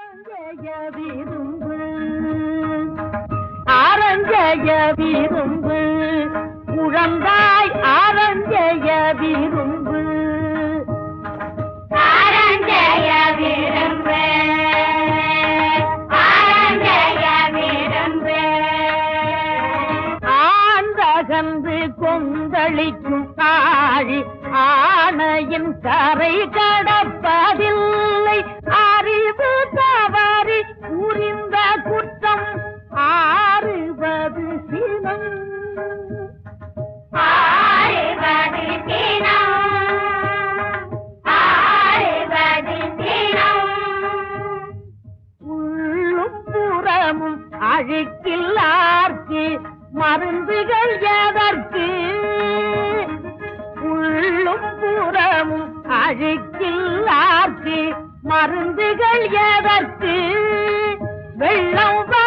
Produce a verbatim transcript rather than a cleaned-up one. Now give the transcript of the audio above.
விரும்பு ஆரஞ்சய விரும்பு குழந்தாய் ஆரஞ்சய விரும்பு ஆரஞ்சய விரும்பு ஆரஞ்சய விரும்பு ஆந்தகன்று கொந்தளிக்கும் ஆழி ஆணையின் கரை கடப்பதில்லை அறிவு தவறி புரிந்த குற்றம் ஆறுவது சினம் ஆறுவது சினம் ஆறுவது சினம் உள்ளும் புறமும் அழுக்கில்லார்க்கு மருந்துகள் எதற்கு உள்ளும் புறமும் அழுக்கில்லார்க்கு மருந்துகள் எதற்கு வெள்ளம்